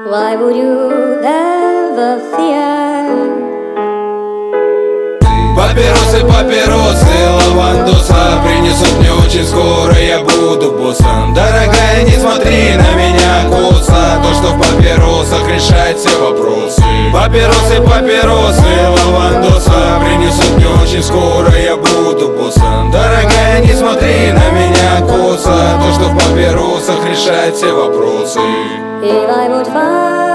Why would you ever fear? Папиросы, папиросы, лавандоса принесут мне очень скоро, я буду боссом. Дорогая, не смотри на меня косо, то, что в папиросах решает все вопросы. Папиросы, папиросы, лавандоса принесут мне очень скоро, я буду боссом. Дорогая, не смотри на меня косо, то, что в папиросах решает все вопросы. If I would find